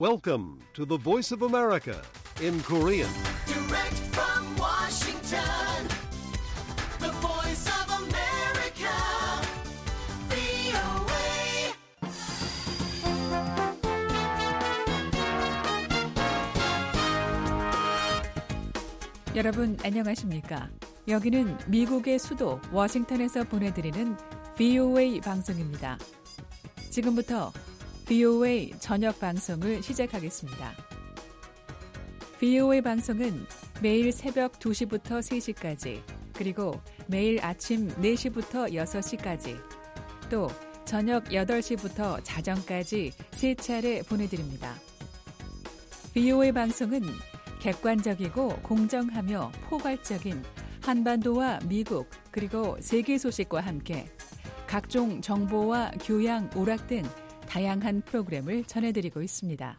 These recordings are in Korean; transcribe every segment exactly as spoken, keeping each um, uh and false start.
Welcome to the Voice of America in Korean. Direct from Washington, the Voice of America, 브이오에이. 여러분 안녕하십니까? 여기는 미국의 수도 워싱턴에서 보내드리는 브이오에이 방송입니다. 지금부터 브이오에이 저녁 방송을 시작하겠습니다. 브이오에이 방송은 매일 새벽 두 시부터 세 시까지, 그리고 매일 아침 네 시부터 여섯 시까지, 또 저녁 여덟 시부터 자정까지 세 차례 보내드립니다. 브이오에이 방송은 객관적이고 공정하며 포괄적인 한반도와 미국 그리고 세계 소식과 함께 각종 정보와 교양, 오락 등 다양한 프로그램을 전해드리고 있습니다.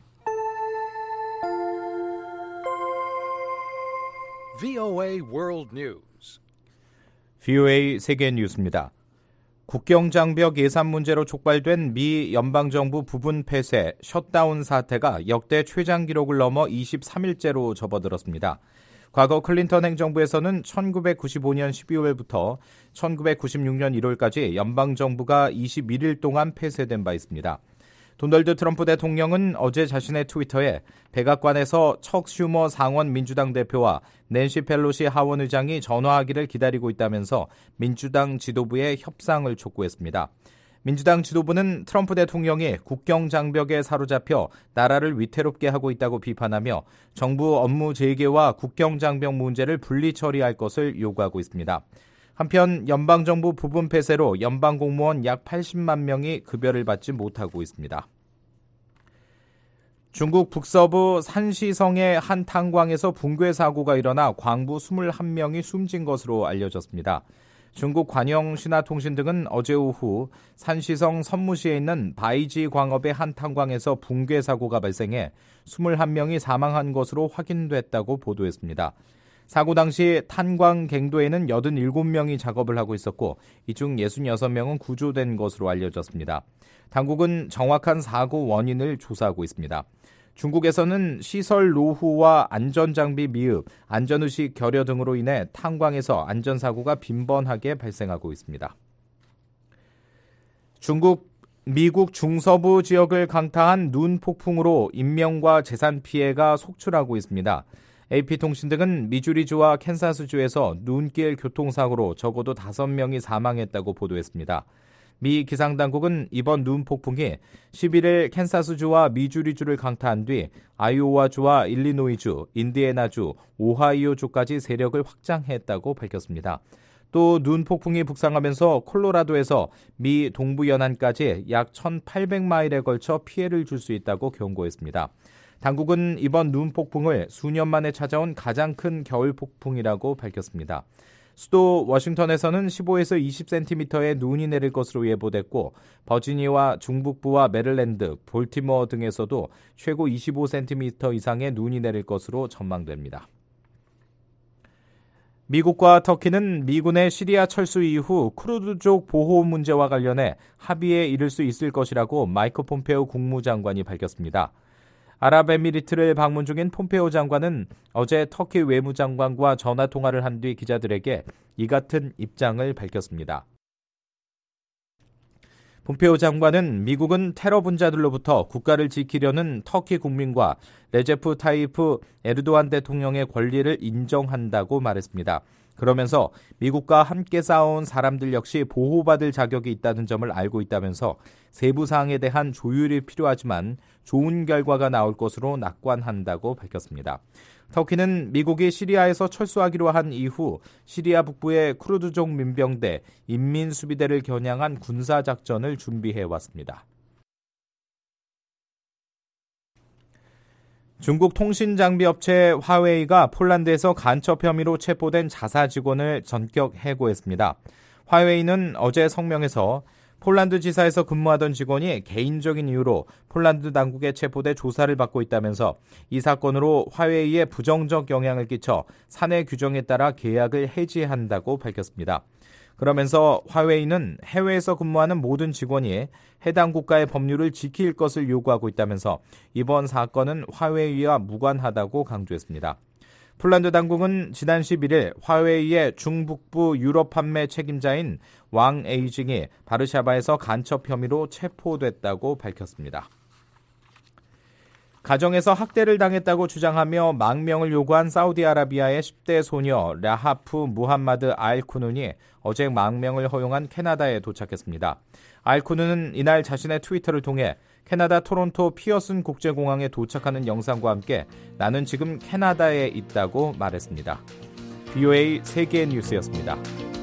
브이오에이 World News. 브이오에이 세계 뉴스입니다. 국경장벽 예산 문제로 촉발된 미 연방정부 부분 폐쇄, 셧다운 사태가 역대 최장 기록을 넘어 이십삼 일째로 접어들었습니다. 과거 클린턴 행정부에서는 천구백구십오 년 십이월부터 천구백구십육 년 일월까지 연방정부가 이십일 일 동안 폐쇄된 바 있습니다. 도널드 트럼프 대통령은 어제 자신의 트위터에 백악관에서 척 슈머 상원 민주당 대표와 낸시 펠로시 하원 의장이 전화하기를 기다리고 있다면서 민주당 지도부에 협상을 촉구했습니다. 민주당 지도부는 트럼프 대통령이 국경 장벽에 사로잡혀 나라를 위태롭게 하고 있다고 비판하며 정부 업무 재개와 국경 장벽 문제를 분리 처리할 것을 요구하고 있습니다. 한편 연방정부 부분 폐쇄로 연방 공무원 약 팔십만 명이 급여를 받지 못하고 있습니다. 중국 북서부 산시성의 한 탄광에서 붕괴 사고가 일어나 광부 이십일 명이 숨진 것으로 알려졌습니다. 중국 관영신화통신 등은 어제 오후 산시성 선무시에 있는 바이지 광업의 한 탄광에서 붕괴 사고가 발생해 이십일 명이 사망한 것으로 확인됐다고 보도했습니다. 사고 당시 탄광 갱도에는 팔십칠 명이 작업을 하고 있었고 이 중 육십육 명은 구조된 것으로 알려졌습니다. 당국은 정확한 사고 원인을 조사하고 있습니다. 중국에서는 시설 노후와 안전장비 미흡, 안전의식 결여 등으로 인해 탄광에서 안전사고가 빈번하게 발생하고 있습니다. 중국, 미국 중서부 지역을 강타한 눈 폭풍으로 인명과 재산 피해가 속출하고 있습니다. 에이피통신 등은 미주리주와 캔사스주에서 눈길 교통사고로 적어도 다섯 명이 사망했다고 보도했습니다. 미 기상당국은 이번 눈 폭풍이 십일 일 캔사스주와 미주리주를 강타한 뒤 아이오와주와 일리노이주, 인디애나주, 오하이오주까지 세력을 확장했다고 밝혔습니다. 또 눈 폭풍이 북상하면서 콜로라도에서 미 동부 연안까지 약 천팔백 마일에 걸쳐 피해를 줄 수 있다고 경고했습니다. 당국은 이번 눈 폭풍을 수년 만에 찾아온 가장 큰 겨울 폭풍이라고 밝혔습니다. 수도 워싱턴에서는 십오에서 이십 센티미터의 눈이 내릴 것으로 예보됐고 버지니아와 중북부와 메릴랜드, 볼티모어 등에서도 최고 이십오 센티미터 이상의 눈이 내릴 것으로 전망됩니다. 미국과 터키는 미군의 시리아 철수 이후 쿠르드족 보호 문제와 관련해 합의에 이를 수 있을 것이라고 마이크 폼페오 국무장관이 밝혔습니다. 아랍에미리트를 방문 중인 폼페오 장관은 어제 터키 외무장관과 전화통화를 한 뒤 기자들에게 이 같은 입장을 밝혔습니다. 폼페오 장관은 미국은 테러 분자들로부터 국가를 지키려는 터키 국민과 레제프 타이프 에르도안 대통령의 권리를 인정한다고 말했습니다. 그러면서 미국과 함께 싸워온 사람들 역시 보호받을 자격이 있다는 점을 알고 있다면서 세부 사항에 대한 조율이 필요하지만 좋은 결과가 나올 것으로 낙관한다고 밝혔습니다. 터키는 미국이 시리아에서 철수하기로 한 이후 시리아 북부의 쿠르드족 민병대, 인민수비대를 겨냥한 군사작전을 준비해왔습니다. 중국 통신장비업체 화웨이가 폴란드에서 간첩 혐의로 체포된 자사 직원을 전격 해고했습니다. 화웨이는 어제 성명에서 폴란드 지사에서 근무하던 직원이 개인적인 이유로 폴란드 당국에 체포돼 조사를 받고 있다면서 이 사건으로 화웨이에 부정적 영향을 끼쳐 사내 규정에 따라 계약을 해지한다고 밝혔습니다. 그러면서 화웨이는 해외에서 근무하는 모든 직원이 해당 국가의 법률을 지킬 것을 요구하고 있다면서 이번 사건은 화웨이와 무관하다고 강조했습니다. 폴란드 당국은 지난 십일일 화웨이의 중북부 유럽 판매 책임자인 왕 에이징이 바르샤바에서 간첩 혐의로 체포됐다고 밝혔습니다. 가정에서 학대를 당했다고 주장하며 망명을 요구한 사우디아라비아의 십 대 소녀 라하프 무함마드 알쿠눈이 어제 망명을 허용한 캐나다에 도착했습니다. 알쿠눈은 이날 자신의 트위터를 통해 캐나다 토론토 피어슨 국제공항에 도착하는 영상과 함께 나는 지금 캐나다에 있다고 말했습니다. 브이오에이 세계 뉴스였습니다.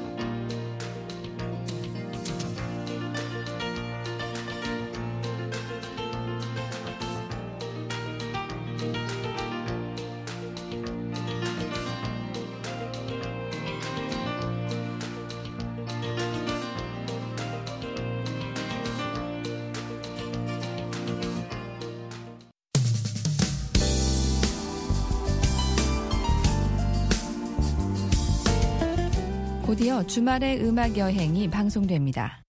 곧이어 주말의 음악 여행이 방송됩니다.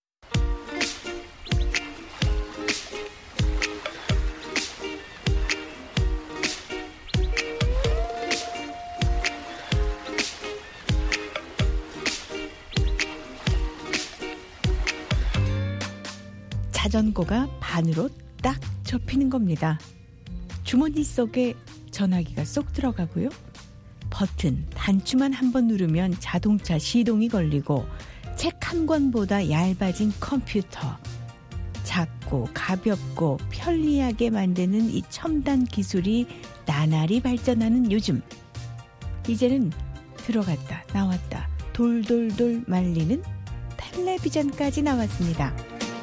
자전거가 반으로 딱 접히는 겁니다. 주머니 속에 전화기가 쏙 들어가고요. 버튼 단추만 한번 누르면 자동차 시동이 걸리고 책 한 권보다 얇아진 컴퓨터. 작고 가볍고 편리하게 만드는 이 첨단 기술이 나날이 발전하는 요즘. 이제는 들어갔다 나왔다 돌돌돌 말리는 텔레비전까지 나왔습니다.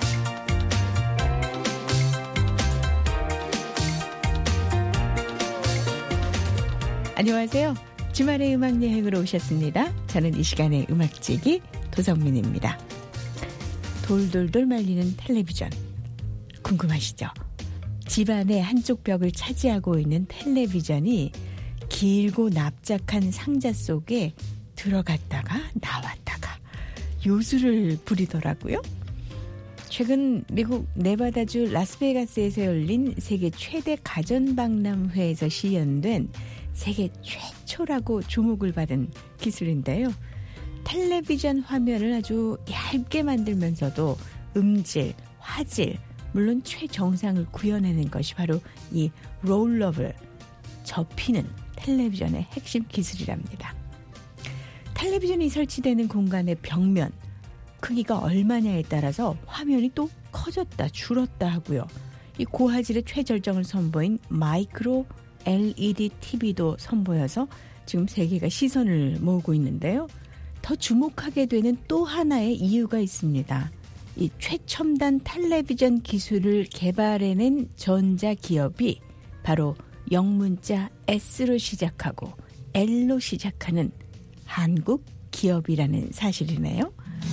안녕하세요. 주말의 음악 여행으로 오셨습니다. 저는 이 시간의 음악지기 도성민입니다. 돌돌돌 말리는 텔레비전. 궁금하시죠? 집안의 한쪽 벽을 차지하고 있는 텔레비전이 길고 납작한 상자 속에 들어갔다가 나왔다가 요술을 부리더라고요. 최근 미국 네바다주 라스베가스에서 열린 세계 최대 가전박람회에서 시연된 세계 최초라고 주목을 받은 기술인데요. 텔레비전 화면을 아주 얇게 만들면서도 음질, 화질, 물론 최정상을 구현해낸 것이 바로 이 롤러블, 접히는 텔레비전의 핵심 기술이랍니다. 텔레비전이 설치되는 공간의 벽면, 크기가 얼마냐에 따라서 화면이 또 커졌다 줄었다 하고요. 이 고화질의 최절정을 선보인 마이크로 엘이디 티비도 선보여서 지금 세계가 시선을 모으고 있는데요. 더 주목하게 되는 또 하나의 이유가 있습니다. 이 최첨단 텔레비전 기술을 개발해낸 전자기업이 바로 영문자 S로 시작하고 L로 시작하는 한국 기업이라는 사실이네요.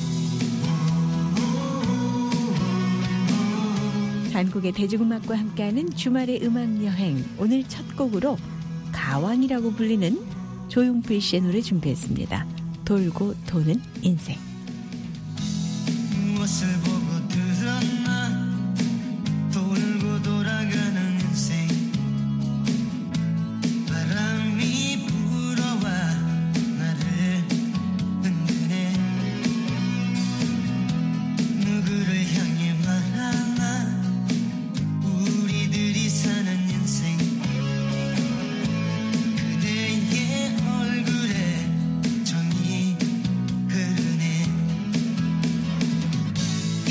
한국의 대중음악과 함께하는 주말의 음악여행. 오늘 첫 곡으로 가왕이라고 불리는 조용필 씨의 노래 준비했습니다. 돌고 도는 인생. 무엇을 보고 들었나 돌고 돌아가는 인생 바람이 불어와 나를 흔드네 누구를 향해 말하나 우리들이 사는 인생 그대의 얼굴에 정이 흐르네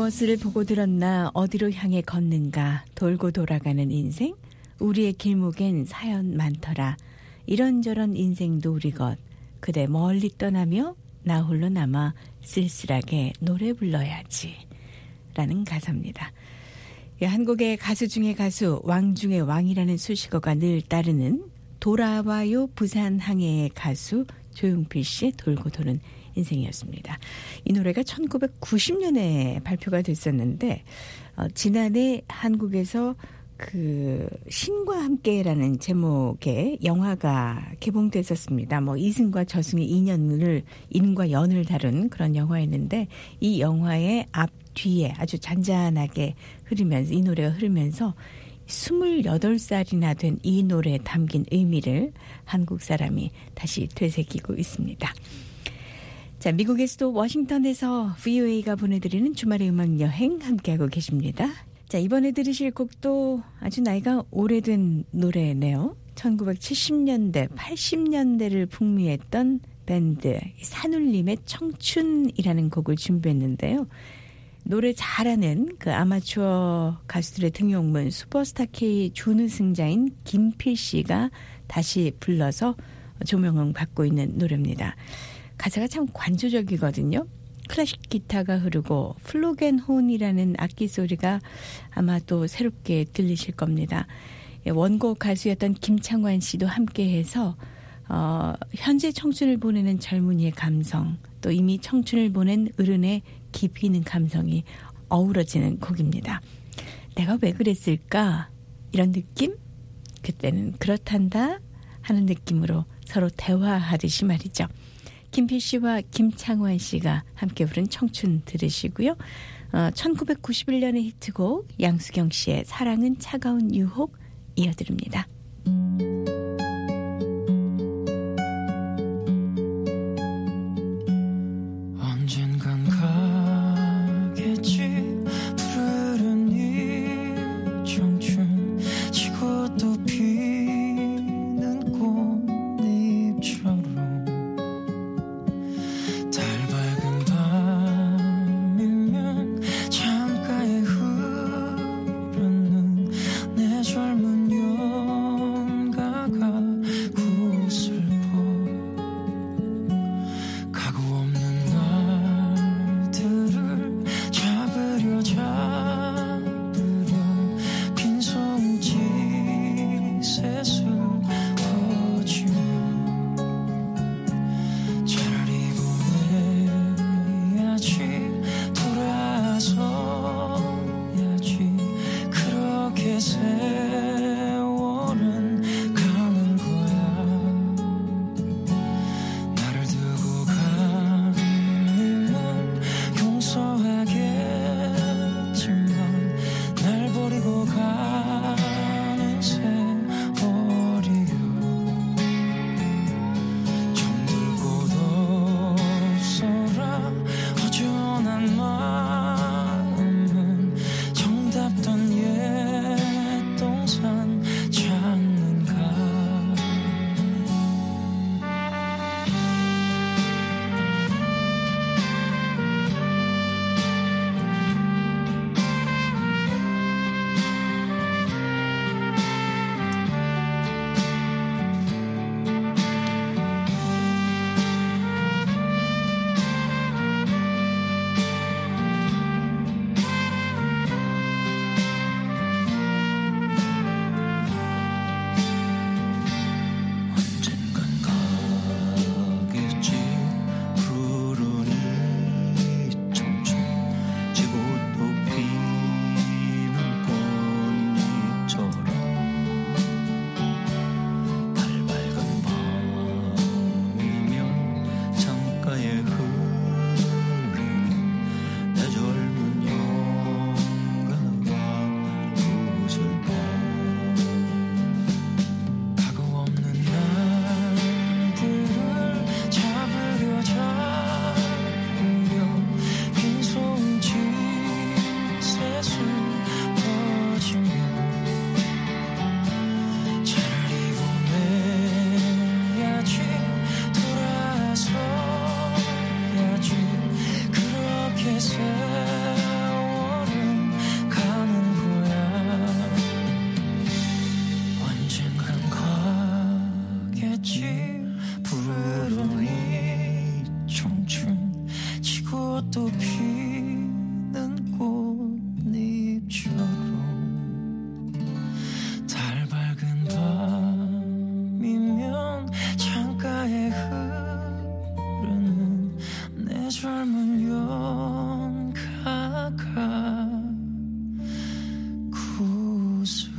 무엇을 보고 들었나 어디로 향해 걷는가 돌고 돌아가는 인생 우리의 길목엔 사연 많더라 이런저런 인생도 우리 것 그대 멀리 떠나며 나 홀로 남아 쓸쓸하게 노래 불러야지 라는 가사입니다. 한국의 가수 중의 가수 왕 중의 왕이라는 수식어가 늘 따르는 돌아와요 부산 항해의 가수 조용필 씨의 돌고 도는 인생이었습니다. 이 노래가 천구백구십 년에 발표가 됐었는데 어, 지난해 한국에서 그 신과 함께라는 제목의 영화가 개봉됐었습니다. 뭐 이승과 저승의 인연을 인과 연을 다룬 그런 영화였는데 이 영화의 앞뒤에 아주 잔잔하게 흐르면서 이 노래가 흐르면서 스물여덟 살이나 된 이 노래에 담긴 의미를 한국 사람이 다시 되새기고 있습니다. 자, 미국의 수도 워싱턴에서 브이오에이가 보내드리는 주말의 음악여행 함께하고 계십니다. 자, 이번에 들으실 곡도 아주 나이가 오래된 노래네요. 천구백칠십 년대, 팔십 년대를 풍미했던 밴드 산울림의 청춘이라는 곡을 준비했는데요. 노래 잘하는 그 아마추어 가수들의 등용문 슈퍼스타 K 준우승자인 김필 씨가 다시 불러서 조명을 받고 있는 노래입니다. 가사가 참 관조적이거든요. 클래식 기타가 흐르고 플루겐혼이라는 악기 소리가 아마 또 새롭게 들리실 겁니다. 원곡 가수였던 김창완 씨도 함께해서 어, 현재 청춘을 보내는 젊은이의 감성 또 이미 청춘을 보낸 어른의 깊이 있는 감성이 어우러지는 곡입니다. 내가 왜 그랬을까? 이런 느낌? 그때는 그렇단다 하는 느낌으로 서로 대화하듯이 말이죠. 김필 씨와 김창완 씨가 함께 부른 청춘 들으시고요. 어, 천구백구십일 년의 히트곡 양수경 씨의 사랑은 차가운 유혹 이어드립니다. 언젠간 가겠지 푸르른 이 청춘 지고 또 피는 꽃잎처럼 달 밝은 밤이면 창가에 흐르는 내 젊은 연가가 했지 푸르른 이 청춘 지고 또 피는 꽃잎처럼 달 밝은 밤이면 창가에 흐르는 내 젊은 연가가 구슬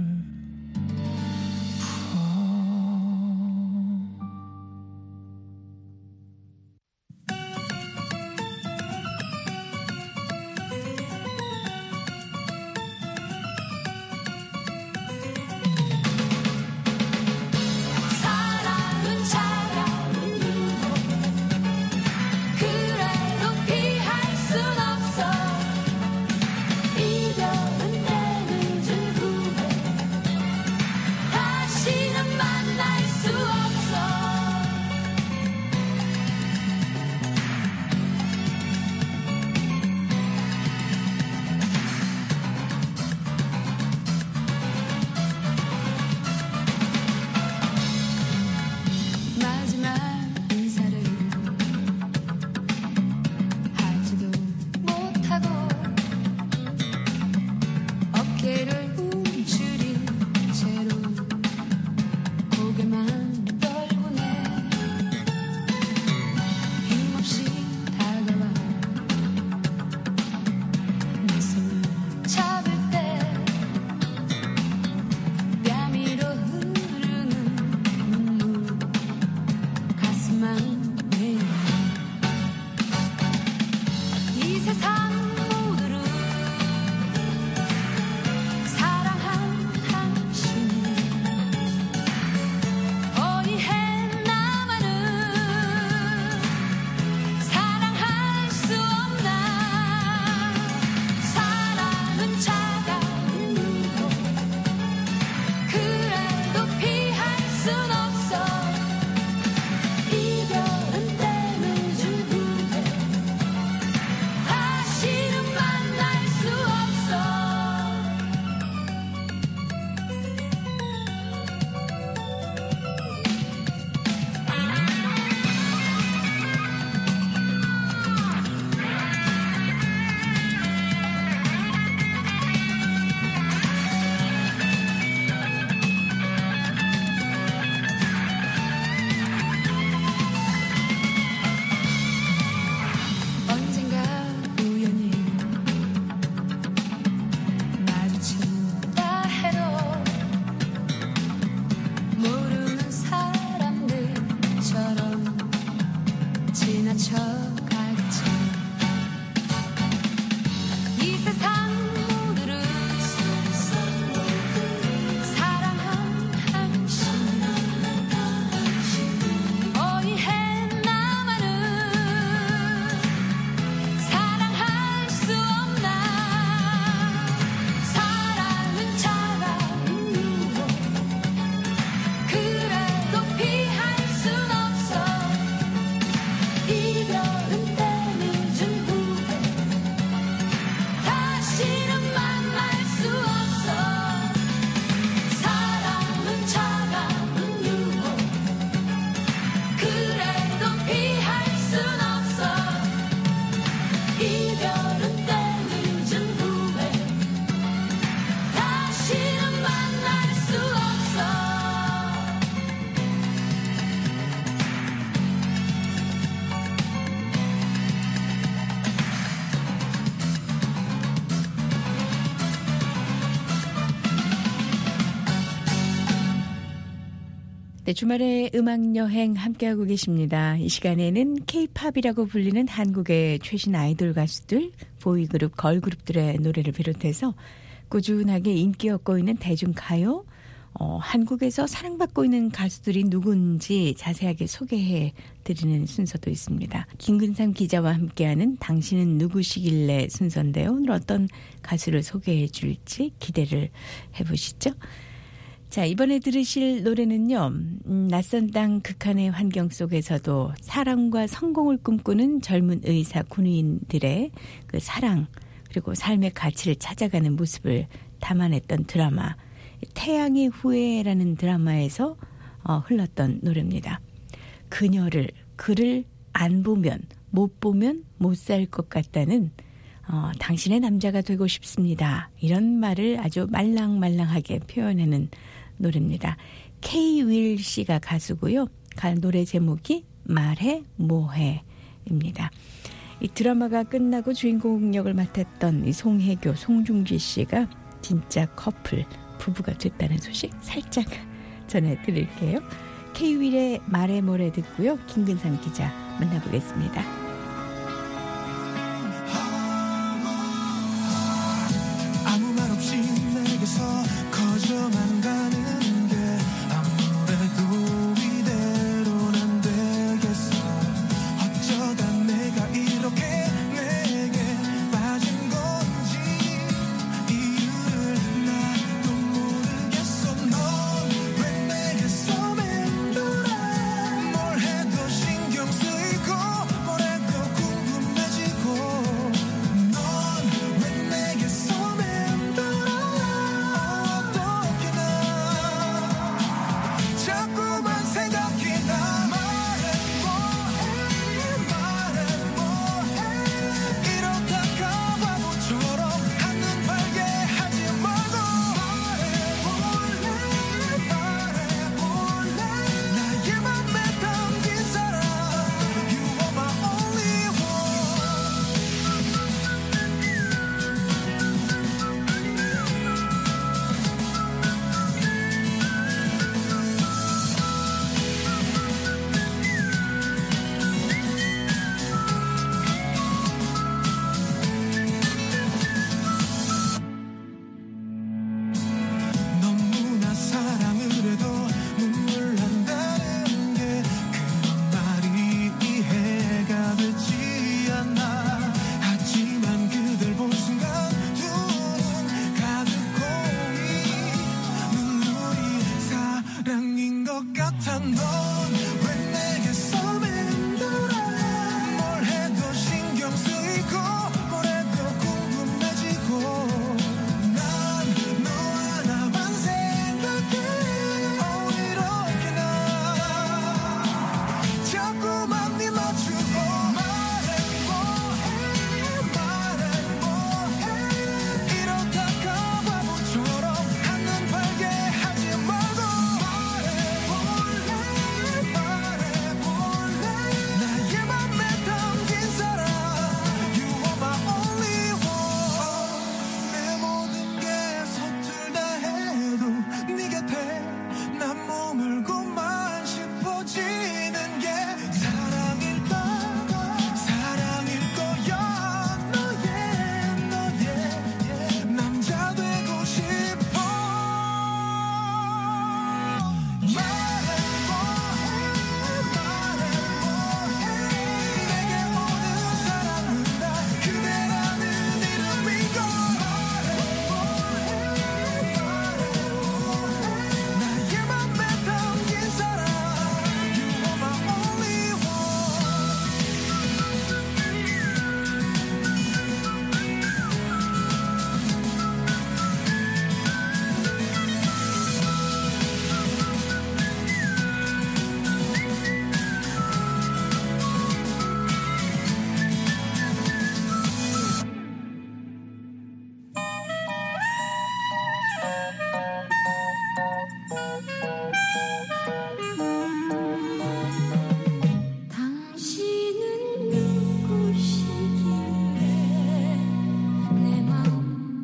네, 주말에 음악여행 함께하고 계십니다. 이 시간에는 K-팝이라고 불리는 한국의 최신 아이돌 가수들, 보이그룹, 걸그룹들의 노래를 비롯해서 꾸준하게 인기 얻고 있는 대중가요, 어, 한국에서 사랑받고 있는 가수들이 누군지 자세하게 소개해 드리는 순서도 있습니다. 김근삼 기자와 함께하는 당신은 누구시길래 순서인데요. 오늘 어떤 가수를 소개해 줄지 기대를 해보시죠. 자, 이번에 들으실 노래는요, 음, 낯선 땅 극한의 환경 속에서도 사랑과 성공을 꿈꾸는 젊은 의사 군인들의 그 사랑 그리고 삶의 가치를 찾아가는 모습을 담아냈던 드라마 태양의 후예라는 드라마에서 어, 흘렀던 노래입니다. 그녀를 그를 안 보면 못 보면 못 살 것 같다는 어, 당신의 남자가 되고 싶습니다. 이런 말을 아주 말랑말랑하게 표현하는 노래입니다. K. 윌 씨가 가수고요. 노래 제목이 말해 뭐해입니다. 이 드라마가 끝나고 주인공 역을 맡았던 이 송혜교, 송중기 씨가 진짜 커플, 부부가 됐다는 소식 살짝 전해드릴게요. K. 윌의 말해 뭐해 듣고요. 김근삼 기자 만나보겠습니다. 아무 말 없이 내게서 커져만 가는 게 아무래도 이대로는 안 되겠어. 어쩌다 내가 이렇게 내게 빠진 건지 이유를 나도 모르겠어. 넌 왜 내게서 맴돌아. 뭘 해도 신경 쓰이고 뭘 해도 궁금해지고. 넌 왜 내게서 맴돌아. 어떻게 나 자꾸만 생각이 나. 말해 뭐해 말해 뭐해. 이러다가 바보처럼 한눈 팔게 하지 말고. 말해 볼래 말해 볼래. 나의 맘에 담긴 사람 You are my only one. 너무나 사랑을 해도 눈물 난다는 게 그런 말이 이해가 되지 않아. 하지만 그댈 본 순간 두 눈 가득 고이 눈물이 사랑인 것 같아. 넌 왜 내게서 맴돌아. 뭘 해도 신경 쓰이고 뭘 해도 궁금해지고. 난 너 하나만 생각해. 어 이렇게 나 자꾸만 네 맞추고. 말해 뭐해 말해 뭐해. 이러다가 바보처럼 한눈 팔게 하지 말고. 말해 볼래 말해 볼래. 나의 맘에 담긴 사람 You are my only one. 내 모든 게 서툴다 해도 네 곁에 난 머물고만 싶어지는 게 사랑일까 사랑일 거야. 너의 너의 남자 되고 싶어. 말해 뭐해 말해 뭐해. 내게 오는 사랑은 다 그대라는 이름이고. 말해 뭐해 말해 뭐해. 나의 맘에 담긴 사람 You are my only one. 당신은 누구시길래 내 마음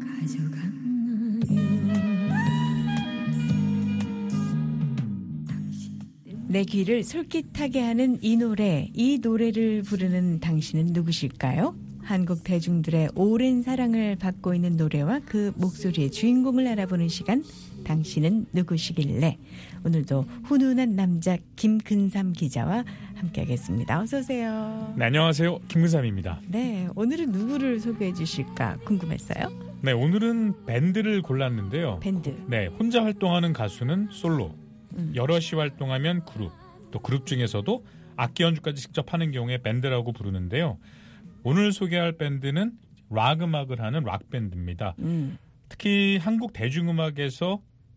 가져갔나요. 내 귀를 솔깃하게 하는 이 노래, 이 노래를 부르는 당신은 누구실까요? 한국 대중들의 오랜 사랑을 받고 있는 노래와 그 목소리의 주인공을 알아보는 시간, 당신은 누구시길래. 오늘도 훈훈한 남자 김근삼 기자와 함께하겠습니다. 어서 오세요. 네, 안녕하세요. 김근삼입니다. 네, 오늘은 누구를 소개해 주실까 궁금했어요. 네, 오늘은 밴드를 골랐는데요. 밴드. 네, 혼자 활동하는 가수는 솔로, 음. 여럿이 활동하면 그룹, 또 그룹 중에서도 악기 연주까지 직접 하는 경우에 밴드라고 부르는데요. 오늘 소개할 밴드는 락 음악을 하는 락 밴드입니다. 음. 특히 한국 대중음악에서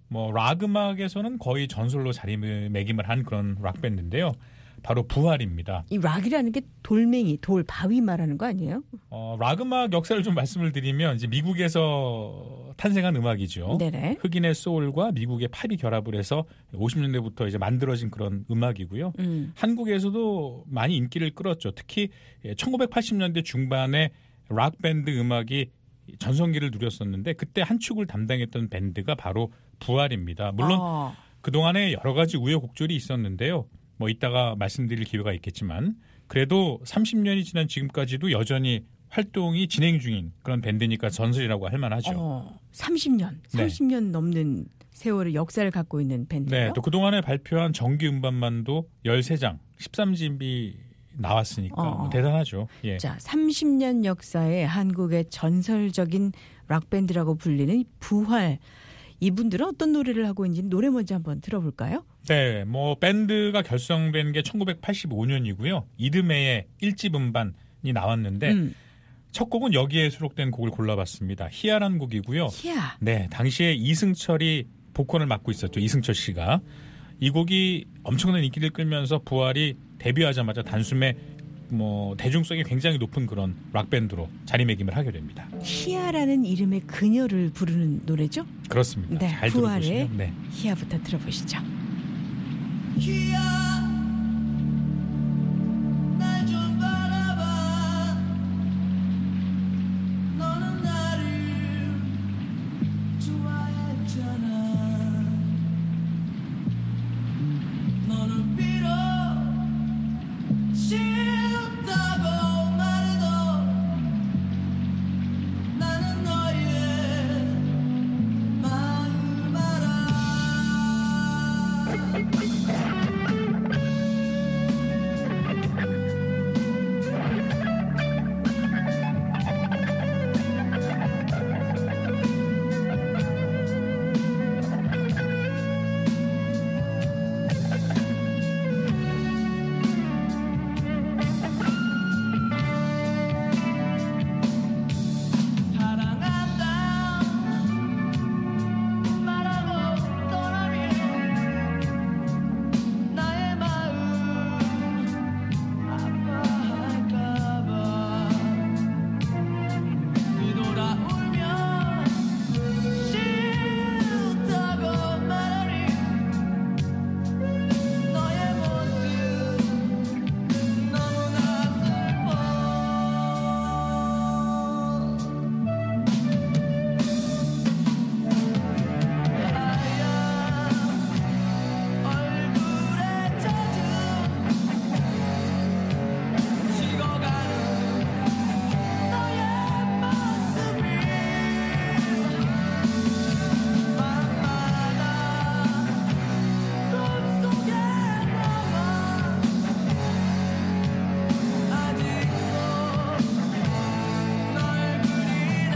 뭐 락 음악에서는 거의 전설로 자리매김을 한 그런 락 밴드인데요. 바로 부활입니다. 이 락이라는 게 돌멩이, 돌, 바위 말하는 거 아니에요? 어, 락 음악 역사를 좀 말씀을 드리면 이제 미국에서 탄생한 음악이죠. 네네. 흑인의 소울과 미국의 팝이 결합을 해서 오십 년대부터 이제 만들어진 그런 음악이고요. 음. 한국에서도 많이 인기를 끌었죠. 특히 천구백팔십 년대 중반에 락 밴드 음악이 전성기를 누렸었는데 그때 한 축을 담당했던 밴드가 바로 부활입니다. 물론 어. 그동안에 여러 가지 우여곡절이 있었는데요. 뭐 이따가 말씀드릴 기회가 있겠지만 그래도 삼십 년이 지난 지금까지도 여전히 활동이 진행 중인 그런 밴드니까 전설이라고 할 만하죠. 어, 삼십 년, 네. 삼십 년 넘는 세월의 역사를 갖고 있는 밴드예요. 네, 또 그동안에 발표한 정규 음반만도 열세 장, 십삼 집이 나왔으니까 어. 뭐 대단하죠. 예. 자, 삼십 년 역사의 한국의 전설적인 락밴드라고 불리는 부활. 이분들은 어떤 노래를 하고 있는지 노래 먼저 한번 들어볼까요? 네, 뭐 밴드가 결성된 게 천구백팔십오 년이고요. 이듬해에 일 집 음반이 나왔는데 음. 첫 곡은 여기에 수록된 곡을 골라봤습니다. 희야라는 곡이고요. 희야. 네, 당시에 이승철이 보컬을 맡고 있었죠. 이승철 씨가. 이 곡이 엄청난 인기를 끌면서 부활이 데뷔하자마자 단숨에 뭐 대중성이 굉장히 높은 그런 락밴드로 자리매김을 하게 됩니다. 희야라는 이름의 그녀를 부르는 노래죠? 그렇습니다. 네, 잘 부활의 들어보시면. 네. 희야부터 들어보시죠. 희야 날 좀 바라봐 너는 나를 좋아했잖아 너는 비록 싫다고 말해도 나는 너의 마음 알아 사랑한다 말하고 떠나면 나의 마음 아파할까봐 뒤돌아 울면 싫다고 말하니 너의 모습 너무나 슬퍼 얼굴에 젖은 식어가는 너의 모습이 밤마다 꿈속에 남아 아직도 널 그리네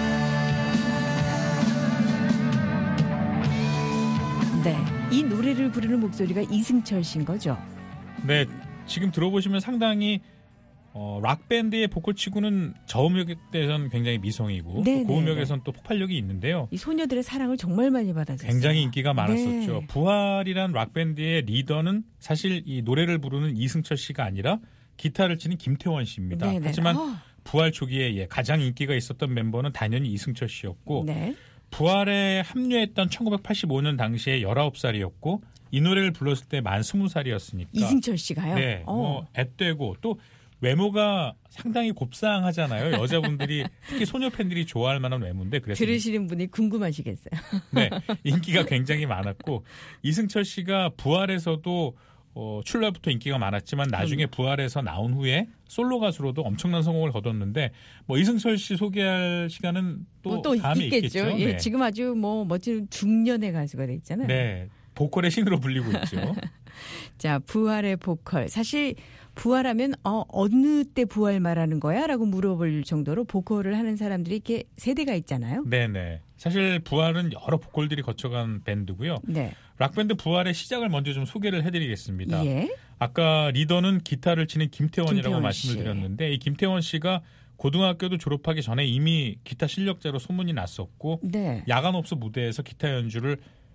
네, 이 노래를 부르는 목소리가 이승철 씨인 거죠? 네, 지금 들어보시면 상당히 어, 락밴드의 보컬치고는 저음역에서는 굉장히 미성이고 네, 또 고음역에서는 또 폭발력이 있는데요. 이 소녀들의 사랑을 정말 많이 받아줬어요. 굉장히 인기가 많았었죠. 네. 부활이란 락밴드의 리더는 사실 이 노래를 부르는 이승철 씨가 아니라 기타를 치는 김태원 씨입니다. 네, 네. 하지만 아, 부활 초기에 예, 가장 인기가 있었던 멤버는 당연히 이승철 씨였고 네. 부활에 합류했던 천구백팔십오 년 당시에 열아홉 살이었고 이 노래를 불렀을 때 만 스무 살이었으니까 이승철 씨가요? 네, 어. 뭐 앳되고 또 외모가 상당히 곱상하잖아요. 여자분들이 특히 소녀 팬들이 좋아할 만한 외모인데 그래서 들으시는 분이 궁금하시겠어요. 네, 인기가 굉장히 많았고 이승철 씨가 부활에서도 어, 출발부터 인기가 많았지만 나중에 부활에서 나온 후에 솔로 가수로도 엄청난 성공을 거뒀는데 뭐 이승철 씨 소개할 시간은 또, 뭐 또 다음에 있겠죠. 있겠죠. 예, 네. 지금 아주 뭐 멋진 중년의 가수가 돼 있잖아요. 네, 보컬의 신으로 불리고 있죠. 자, 부활의 보컬. 사실 부활하면 어, 어느 때 부활 말하는 거야? 라고 물어볼 정도로 보컬을 하는 사람들이 이렇게 세대가 있잖아요. 네네. 사실 부활은 여러 보컬들이 거쳐간 밴드고요. 네. 락밴드 부활의 시작을 먼저 좀 소개를 해드리겠습니다. 예. 아까 리더는 기타를 치는 김태원이라고 김태원 말씀을 씨. 드렸는데 이 김태원 씨가 고등학교도 졸업하기 전에 이미 기타 실력자로 소문이 났었고 네. 야간 업소 무대에서 기타 연주를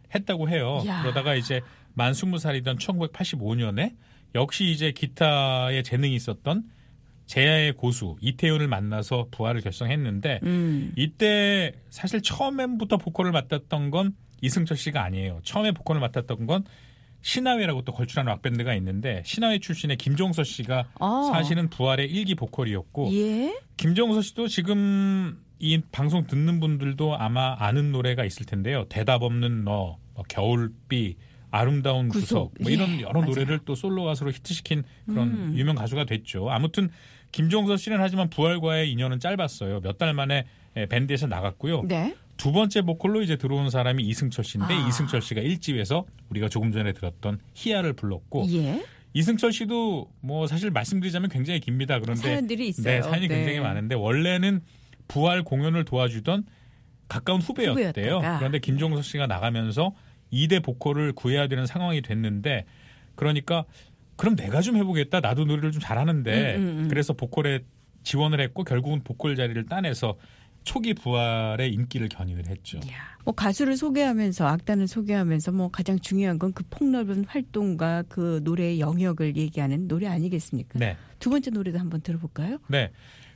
했다고 해요. 야. 그러다가 이제 만 스무 살이던 천구백팔십오 년에 역시 이제 기타에 재능이 있었던 제야의 고수 이태윤을 만나서 부활을 결성했는데 음. 이때 사실 처음부터 보컬을 맡았던 건 이승철 씨가 아니에요. 처음에 보컬을 맡았던 건 신화회라고 또 걸출하는 락밴드가 있는데 신화회 출신의 김종서 씨가 아. 사실은 부활의 일기 보컬이었고 예. 김종서 씨도 지금 이 방송 듣는 분들도 아마 아는 노래가 있을 텐데요. 대답 없는 너, 뭐 겨울비, 아름다운 구석, 구석. 뭐 이런 예, 여러 맞아요. 노래를 또 솔로 가수로 히트시킨 그런 음. 유명 가수가 됐죠. 아무튼 김종서 씨는 하지만 부활과의 인연은 짧았어요. 몇 달 만에 밴드에서 나갔고요. 네. 두 번째 보컬로 이제 들어온 사람이 이승철 씨인데 아. 이승철 씨가 일 집에서 우리가 조금 전에 들었던 희야를 불렀고 예. 이승철 씨도 뭐 사실 말씀드리자면 굉장히 깁니다. 그런데 사연들이 있어요. 네, 사연이 네. 굉장히 많은데 원래는 부활 공연을 도와주던 가까운 후배였대요. 후배였다가. 그런데 김종서 씨가 나가면서 이 대 보컬을 구해야 되는 상황이 됐는데 그러니까 그럼 내가 좀 해보겠다. 나도 노래를 좀 잘하는데 음, 음, 음. 그래서 보컬에 지원을 했고 결국은 보컬 자리를 따내서 초기 부활의 인기를 견인을 했죠. 뭐 가수를 소개하면서 악단을 소개하면서 뭐 가장 중요한 건 그 폭넓은 활동과 그 노래의 영역을 얘기하는 노래 아니겠습니까? 네. 두 번째 노래도 한번 들어볼까요? 네.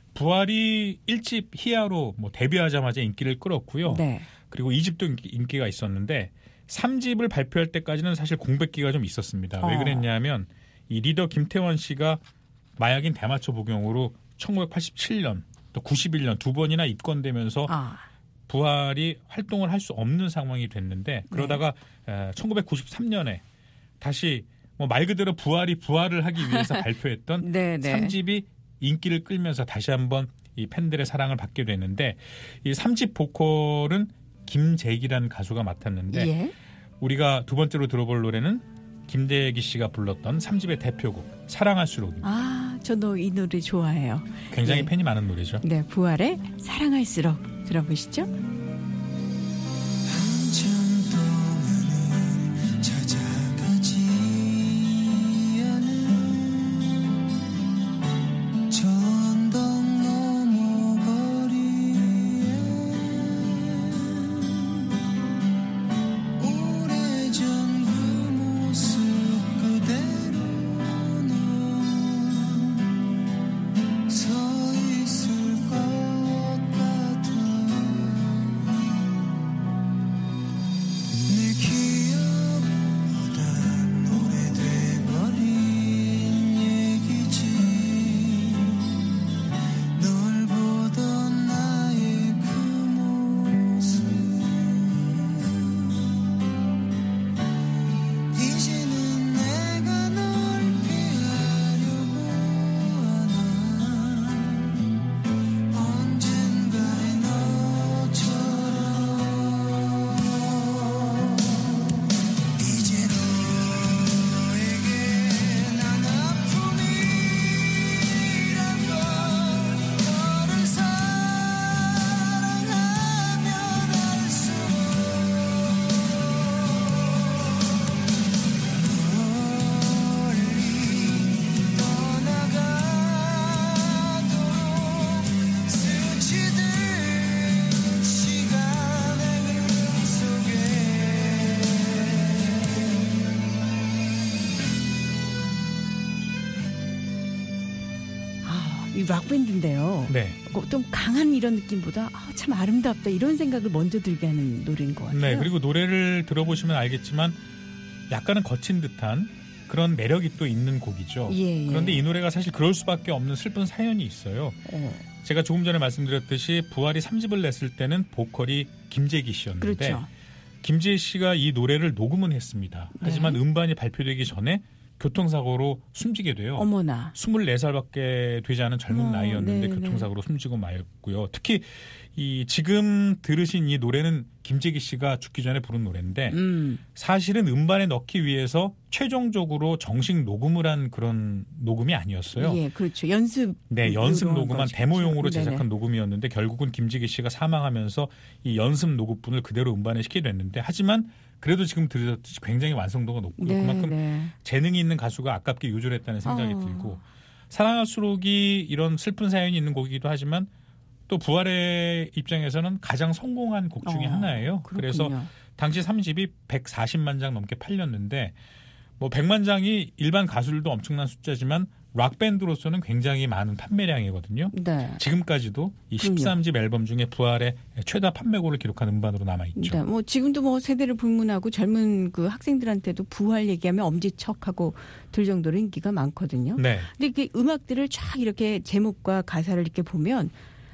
부활이 일 집 희야로 뭐 데뷔하자마자 인기를 끌었고요. 네. 그리고 이 집도 인기, 인기가 있었는데 삼 집을 발표할 때까지는 사실 공백기가 좀 있었습니다. 왜 어. 그랬냐면 이 리더 김태원 씨가 마약인 대마초 복용으로 천구백팔십칠 년 또 구십일 년 두 번이나 입건되면서 아. 부활이 활동을 할 수 없는 상황이 됐는데 그러다가 에, 천구백구십삼 년에 다시 뭐 말 그대로 부활이 부활을 하기 위해서 발표했던 네, 네. 삼 집이 인기를 끌면서 다시 한번 이 팬들의 사랑을 받게 됐는데 이 삼 집 보컬은 김재기라는 가수가 맡았는데 예. 우리가 두 번째로 들어볼 노래는 김재기 씨가 불렀던 삼 집의 대표곡 사랑할수록입니다. 아, 저도 이 노래 좋아해요. 굉장히 예. 팬이 많은 노래죠. 네, 부활의 사랑할수록 들어보시죠. 한참 동안은 찾아가지 않은 저 언덕 너머 거리에 오래전 그 모습 그대로 넌 서 있을 것 같아 내 기억보다 오래돼버린 얘기지 널 보던 나의 그 모습 이제는 내가 널 피하려고 하나 언젠가의 너처럼 이제 너에게 난 아픔이란 걸 너를 사랑하면 할수록 멀리 떠나가도록 스치듯 시간의 흐름 속에 아, 이 락밴드인데요. 네. 어, 좀 강한 이런 느낌보다 아, 참 아름답다 이런 생각을 먼저 들게 하는 노래인 것 같아요. 네, 그리고 노래를 들어보시면 알겠지만 약간은 거친 듯한 그런 매력이 또 있는 곡이죠. 예, 예. 그런데 이 노래가 사실 그럴 수밖에 없는 슬픈 사연이 있어요. 어, 제가 조금 전에 말씀드렸듯이 부활이 삼 집을 냈을 때는 보컬이 김재기 씨였는데 그렇죠. 김재기 씨가 이 노래를 녹음은 했습니다. 하지만 음반이 발표되기 전에 교통사고로 숨지게 돼요. 어머나. 스물네 살밖에 되지 않은 젊은 어, 나이였는데 네, 교통사고로 숨지고 말고요. 특히 이 지금 들으신 이 노래는 김재기 씨가 죽기 전에 부른 노래인데 음. 사실은 음반에 넣기 위해서 최종적으로 정식 녹음을 한 그런 녹음이 아니었어요. 예, 그렇죠. 연습. 네, 연습 녹음한 거죠. 데모용으로 네네. 제작한 녹음이었는데 결국은 김재기 씨가 사망하면서 이 연습 녹음분을 그대로 음반에 시키게 됐는데 하지만 그래도 지금 들으셨듯이 굉장히 완성도가 높고요. 네, 그만큼 네. 재능이 있는 가수가 아깝게 요절했다는 생각이 어. 들고 사랑할수록이 이런 슬픈 사연이 있는 곡이기도 하지만 또 부활의 입장에서는 가장 성공한 곡 중에 어, 하나예요. 그렇군요. 그래서 당시 삼 집이 백사십만 장 넘게 팔렸는데 뭐 백만 장이 일반 가수들도 엄청난 숫자지만 락밴드로서는 굉장히 많은 판매량이거든요. 네. 지금까지도 이 그럼요. 십삼 집 앨범 중에 부활의 최다 판매고를 기록한 음반으로 남아있죠. 네, 뭐 지금도 뭐 세대를 불문하고 젊은 그 학생들한테도 부활 얘기하면 엄지척하고 들 정도로 인기가 많거든요. 네. 근데 그 음악들을 쫙 이렇게 제목과 가사를 이렇게 보면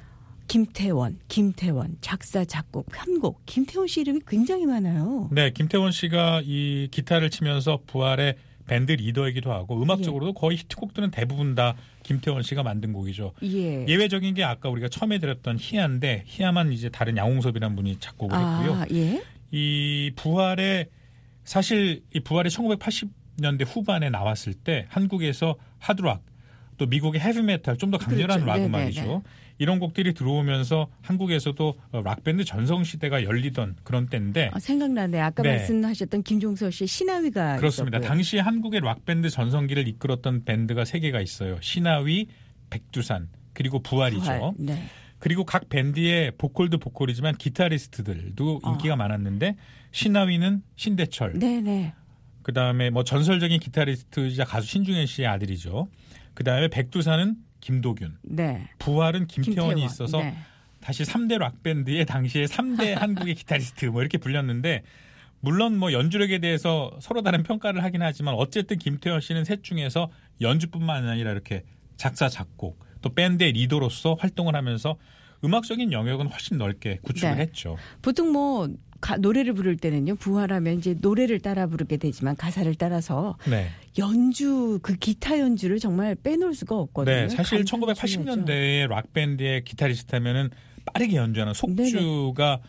김태원, 김태원, 작사, 작곡, 편곡, 김태원 씨 이름이 굉장히 많아요. 네, 김태원 씨가 이 기타를 치면서 부활의 밴드 리더이기도 하고 음악적으로도 거의 히트곡들은 대부분 다 김태원 씨가 만든 곡이죠. 예. 예외적인 게 아까 우리가 처음에 들었던 희야인데 희야만 이제 다른 양홍섭이라는 분이 작곡을 했고요. 아, 예. 이 부활의 사실 이 부활이 천구백팔십 년대 후반에 나왔을 때 한국에서 하드락 또 미국의 헤비메탈 좀 더 강렬한 그렇죠. 락 네네네. 음악이죠. 이런 곡들이 들어오면서 한국에서도 락밴드 전성시대가 열리던 그런 때인데 아, 생각나네. 아까 네. 말씀하셨던 김종서 씨의 시나위가 그렇습니다. 있었고요. 당시 한국의 락밴드 전성기를 이끌었던 밴드가 세 개가 있어요. 시나위, 백두산 그리고 부활이죠. 부활. 네. 그리고 각 밴드의 보컬도 보컬이지만 기타리스트들도 인기가 어. 많았는데 시나위는 신대철 네네. 그다음에 뭐 전설적인 기타리스트이자 가수 신중현 씨의 아들이죠. 그다음에 백두산은 김도균, 네. 부활은 김태원이 김태원. 있어서 네. 다시 삼 대 락밴드의 당시에 삼 대 한국의 기타리스트 뭐 이렇게 불렸는데 물론 뭐 연주력에 대해서 서로 다른 평가를 하긴 하지만 어쨌든 김태원 씨는 셋 중에서 연주뿐만 아니라 이렇게 작사 작곡 또 밴드의 리더로서 활동을 하면서 음악적인 영역은 훨씬 넓게 구축을 네. 했죠. 보통 뭐 가, 노래를 부를 때는요. 부활하면 이제 노래를 따라 부르게 되지만 가사를 따라서 네. 연주 그 기타 연주를 정말 빼놓을 수가 없거든요. 네, 사실 감상이 천구백팔십 년대에 중요하죠. 락밴드의 기타리스트 하면은 빠르게 연주하는 속주가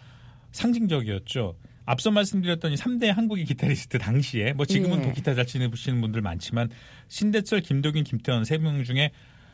상징적이었죠. 앞서 말씀드렸던 이 삼 대 한국의 기타리스트 당시에 뭐 지금은 예. 더 기타 잘 치는 분들 많지만 신대철, 김도균, 김태원 세 명 중에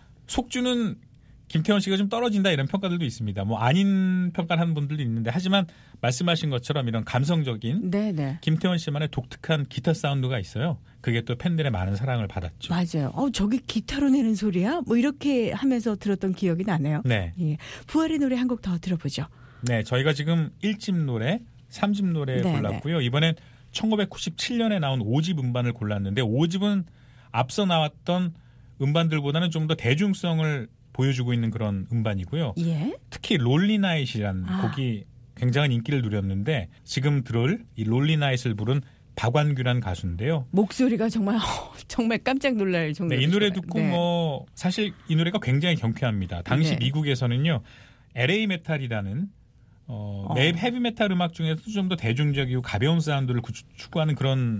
속주는 김태원 씨가 좀 떨어진다 이런 평가들도 있습니다. 뭐 아닌 평가를 하는 분들도 있는데 하지만 말씀하신 것처럼 이런 감성적인 네네. 김태원 씨만의 독특한 기타 사운드가 있어요. 그게 또 팬들의 많은 사랑을 받았죠. 맞아요. 어, 저게 기타로 내는 소리야? 뭐 이렇게 하면서 들었던 기억이 나네요. 네. 예. 부활의 노래 한 곡 더 들어보죠. 네, 저희가 지금 일 집 노래, 삼 집 노래 네, 골랐고요. 이번엔 천구백구십칠 년에 나온 오 집 음반을 골랐는데 오 집은 앞서 나왔던 음반들보다는 좀 더 대중성을 보여주고 있는 그런 음반이고요. 예. 특히 롤리나잇이라는 아. 곡이 굉장한 인기를 누렸는데 지금 들을 이 롤리나잇을 부른 박완규란 가수인데요. 목소리가 정말 정말 깜짝 놀랄 정도로 네, 이 노래 좋아요. 듣고 네. 뭐 사실 이 노래가 굉장히 경쾌합니다. 당시 네. 미국에서는요. 엘에이 메탈이라는 어, 어. 맵 헤비메탈 음악 중에서도 좀 더 대중적이고 가벼운 사운드를 구- 추구하는 그런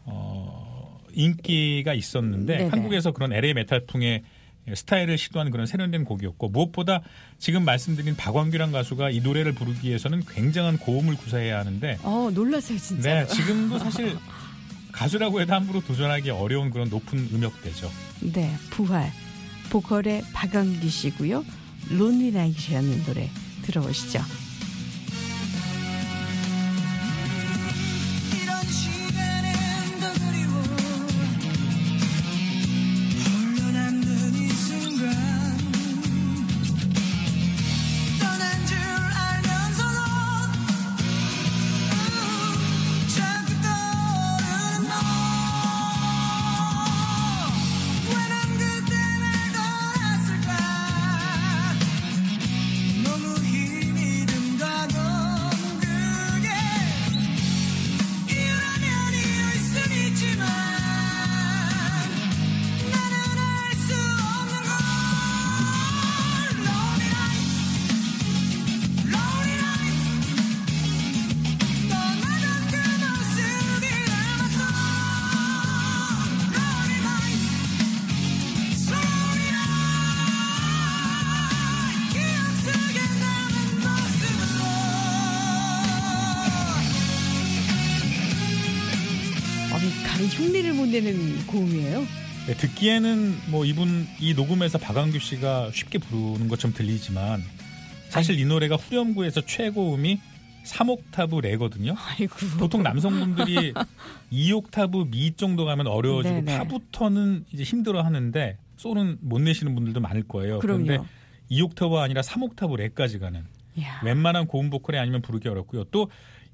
어, 인기가 있었는데 네네. 한국에서 그런 엘에이 메탈풍의 스타일을 시도한 그런 세련된 곡이었고 무엇보다 지금 말씀드린 박완규란 가수가 이 노래를 부르기 위해서는 굉장한 고음을 구사해야 하는데 어, 놀랐어요, 진짜. 네, 지금도 사실 가수라고 해도 함부로 도전하기 어려운 그런 높은 음역대죠. 네, 부활. 보컬의 박완규 씨고요. 론리나잇이라는 노래 들어보시죠. 이런 시간엔 더 그리워 홀로 남는 이 순간 떠난 줄 알면서도 음, 자꾸 떠오르는 너 왜 난 그때 날 떠났을까 너무 힘이 든다던 그게 이유라면 이유일 순 있지만 나는 알 수 없는 걸 Lonely night, lonely night 떠나던 그 모습이 남았어 Lonely night, lonely night 기억 속에 남은 모습으로 어, 이 가히 흉내를 못 내는 고음이에요. 네, 듣기에는 뭐 이분 이 녹음에서 박완규 씨가 쉽게 부르는 것처럼 들리지만 사실 이 노래가 후렴구에서 최고음이 삼 옥타브 레거든요. 아이고. 보통 남성분들이 이 옥타브 미 정도 가면 어려워지고 네네. 파부터는 이제 힘들어 하는데 소는 못 내시는 분들도 많을 거예요. 그럼요. 그런데 이 옥타브가 아니라 삼 옥타브 레까지 가는 이야. 웬만한 고음 보컬이 아니면 부르기 어렵고요. 또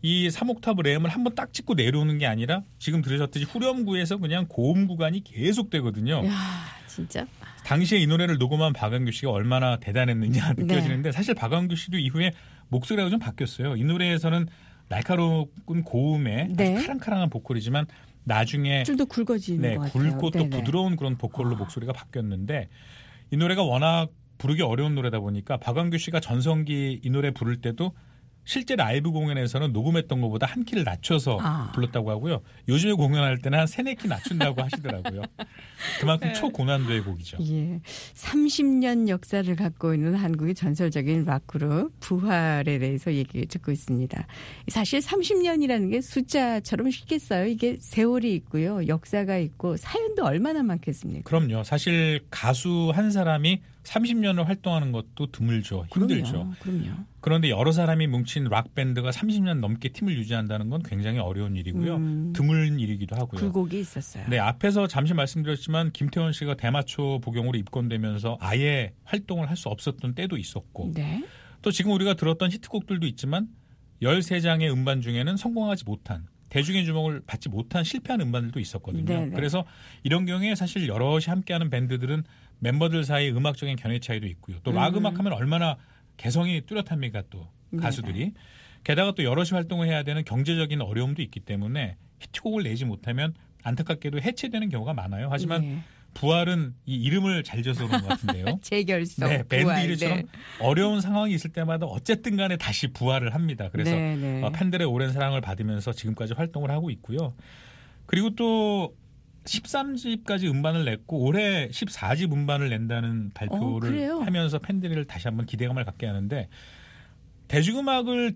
이 삼 옥타브 램을 한번 딱 찍고 내려오는 게 아니라 지금 들으셨듯이 후렴구에서 그냥 고음 구간이 계속 되거든요. 야, 진짜. 당시에 이 노래를 녹음한 박완규 씨가 얼마나 대단했느냐 느껴지는데 네. 사실 박완규 씨도 이후에 목소리가 좀 바뀌었어요. 이 노래에서는 날카로운 고음에 네. 아주 카랑카랑한 보컬이지만 나중에 좀 더 굵어지는 네, 것 같아요. 굵고 또 네네. 부드러운 그런 보컬로 아. 목소리가 바뀌었는데 이 노래가 워낙 부르기 어려운 노래다 보니까 박완규 씨가 전성기 이 노래 부를 때도 실제 라이브 공연에서는 녹음했던 것보다 한 키를 낮춰서 아. 불렀다고 하고요. 요즘에 공연할 때는 한 세네 키 낮춘다고 하시더라고요. 그만큼 초고난도의 곡이죠. 예. 삼십 년 역사를 갖고 있는 한국의 전설적인 락그룹 부활에 대해서 얘기 듣고 있습니다. 사실 삼십 년이라는 게 숫자처럼 쉽겠어요. 이게 세월이 있고요. 역사가 있고 사연도 얼마나 많겠습니까? 그럼요. 사실 가수 한 사람이 삼십 년을 활동하는 것도 드물죠. 힘들죠. 그럼요. 그럼요. 그런데 여러 사람이 뭉친 락밴드가 삼십 년 넘게 팀을 유지한다는 건 굉장히 어려운 일이고요. 음. 드문 일이기도 하고요. 굴곡이 있었어요. 네, 앞에서 잠시 말씀드렸지만 김태원 씨가 대마초 복용으로 입건되면서 아예 활동을 할 수 없었던 때도 있었고 네. 또 지금 우리가 들었던 히트곡들도 있지만 열세 장의 음반 중에는 성공하지 못한 대중의 주목을 받지 못한 실패한 음반들도 있었거든요. 네네. 그래서 이런 경우에 사실 여럿이 함께하는 밴드들은 멤버들 사이 음악적인 견해 차이도 있고요. 또 락 음. 음악하면 얼마나 개성이 뚜렷합니까 또 가수들이. 네네. 게다가 또 여럿이 활동을 해야 되는 경제적인 어려움도 있기 때문에 히트곡을 내지 못하면 안타깝게도 해체되는 경우가 많아요. 하지만 네. 부활은 이 이름을 잘 지어서 그런 것 같은데요. 재결성. 네, 밴드 부활, 이름처럼 네. 어려운 상황이 있을 때마다 어쨌든 간에 다시 부활을 합니다. 그래서 네, 네. 어, 팬들의 오랜 사랑을 받으면서 지금까지 활동을 하고 있고요. 그리고 또 십삼 집까지 음반을 냈고 올해 십사 집 음반을 낸다는 발표를 그래요? 하면서 팬들을 다시 한번 기대감을 갖게 하는데 대중음악을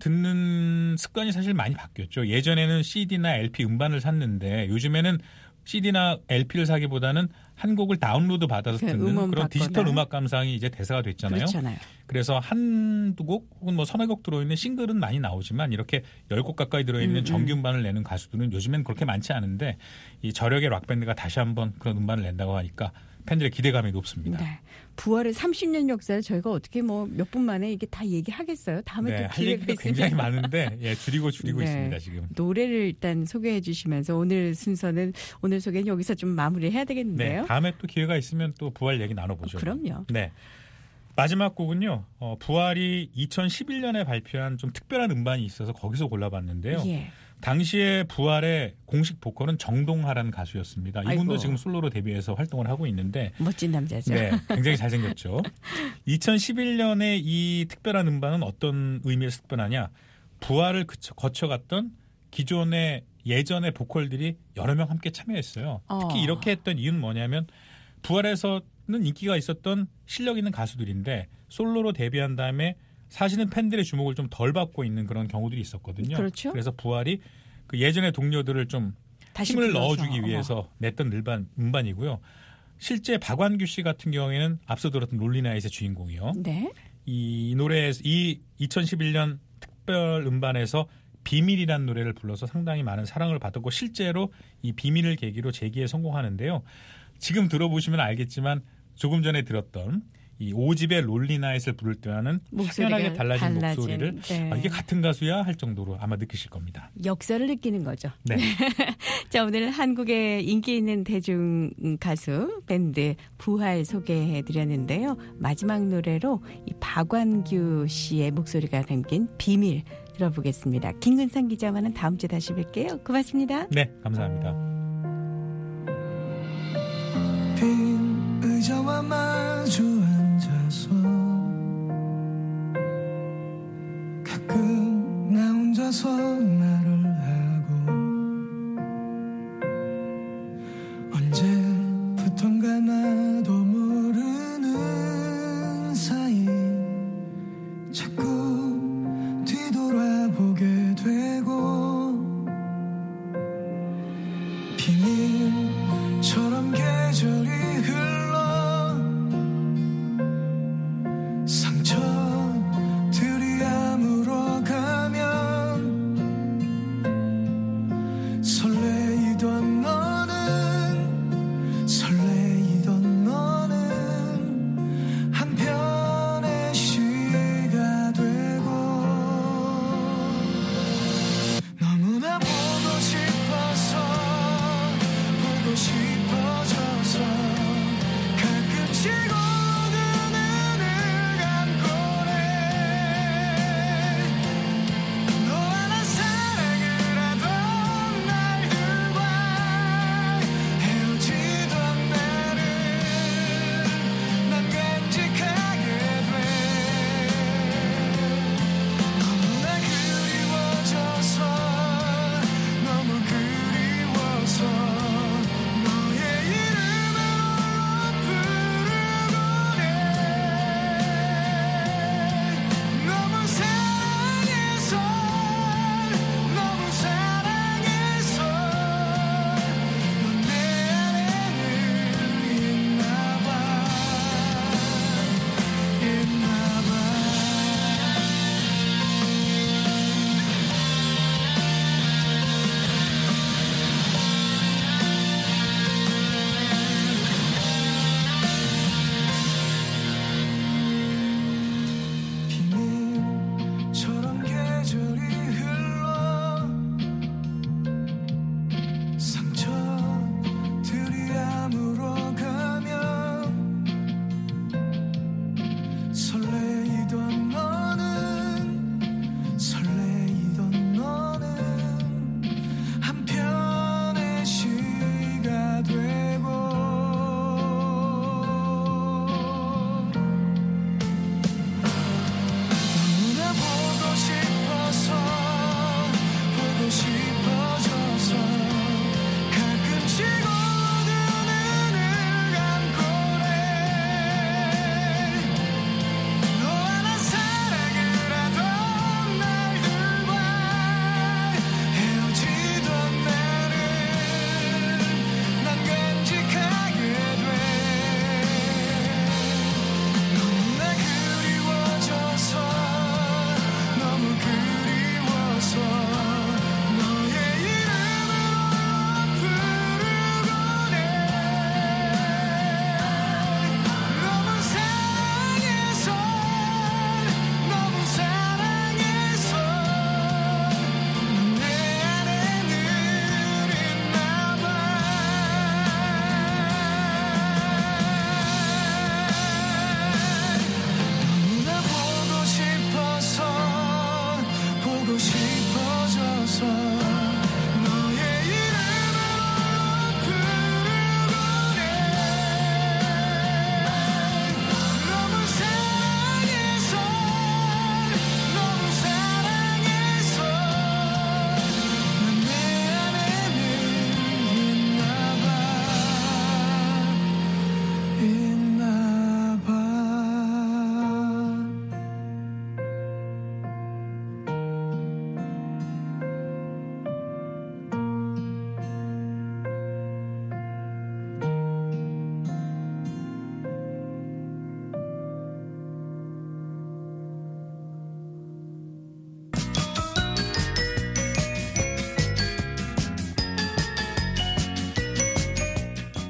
듣는 습관이 사실 많이 바뀌었죠. 예전에는 씨디나 엘피 음반을 샀는데 요즘에는 씨디나 엘피를 사기보다는 한 곡을 다운로드 받아서 그 듣는 음원 그런 받거나. 디지털 음악 감상이 이제 대세가 됐잖아요. 그렇잖아요. 그래서 한두 곡 혹은 뭐 서너 곡 들어있는 싱글은 많이 나오지만 이렇게 열 곡 가까이 들어있는 음, 정규 음반을 내는 가수들은 요즘엔 그렇게 많지 않은데 이 저력의 락밴드가 다시 한번 그런 음반을 낸다고 하니까 팬들의 기대감이 높습니다. 네. 부활의 삼십 년 역사를 저희가 어떻게 뭐 몇 분 만에 이게 다 얘기하겠어요? 다음에 네, 또 할 기회가 얘기가 있으면 굉장히 많은데 예, 줄이고 줄이고 네. 있습니다 지금. 노래를 일단 소개해 주시면서 오늘 순서는 오늘 소개는 여기서 좀 마무리해야 되겠는데요. 네, 다음에 또 기회가 있으면 또 부활 얘기 나눠보죠. 어, 그럼요. 네. 마지막 곡은요. 어, 부활이 이천십일 년에 발표한 좀 특별한 음반이 있어서 거기서 골라봤는데요. 예. 당시에 부활의 공식 보컬은 정동하라는 가수였습니다. 이분도 아이고. 지금 솔로로 데뷔해서 활동을 하고 있는데 멋진 남자죠. 네, 굉장히 잘생겼죠. 이천십일 년에 이 특별한 음반은 어떤 의미에서 특별하냐. 부활을 그쳐, 거쳐갔던 기존의 예전의 보컬들이 여러 명 함께 참여했어요. 특히 어. 이렇게 했던 이유는 뭐냐면 부활에서는 인기가 있었던 실력 있는 가수들인데 솔로로 데뷔한 다음에 사실은 팬들의 주목을 좀 덜 받고 있는 그런 경우들이 있었거든요. 그렇죠. 그래서 부활이 그 예전의 동료들을 좀 다시 힘을 불러서. 넣어주기 위해서 냈던 음반, 음반이고요. 실제 박완규 씨 같은 경우에는 앞서 들었던 롤리나잇의 주인공이요. 네. 이 노래, 이 이천십일 년 특별 음반에서 비밀이라는 노래를 불러서 상당히 많은 사랑을 받았고 실제로 이 비밀을 계기로 재기에 성공하는데요. 지금 들어보시면 알겠지만 조금 전에 들었던 이 오 집의 롤리나잇을 부를 때와는 목소리가 확연하게 달라진, 달라진, 목소리를 네. 아, 이게 같은 가수야 할 정도로 아마 느끼실 겁니다. 역사를 느끼는 거죠. 네. 자, 오늘 한국의 인기 있는 대중 가수 밴드 부활 소개해 드렸는데요. 마지막 노래로 이 박완규 씨의 목소리가 담긴 비밀 들어보겠습니다. 김근상 기자와는 다음 주에 다시 뵐게요. 고맙습니다. 네, 감사합니다. 빈 의자와 마주 앉아서 가끔 나 혼자서 말을 하고 언제부턴가 나도 모르는 사이 자꾸 뒤돌아보게 되고 비밀처럼 계절이 흘러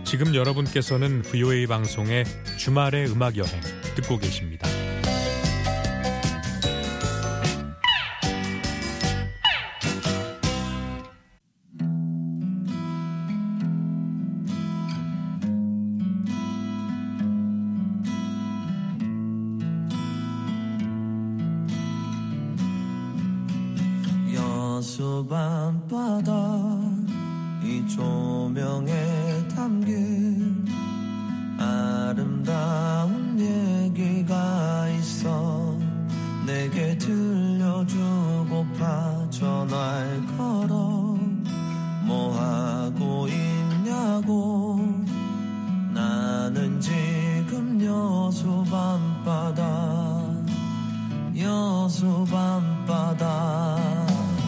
지금 여러분께서는 브이오에이 방송의 주말의 음악 여행 듣고 계십니다. 여수 밤바다 이 조명에 담긴 아름다운 얘기가 있어 내게 들려주고파 전화를 걸어 뭐 하고 있냐고 나는 지금 여수 밤바다 여수 밤바다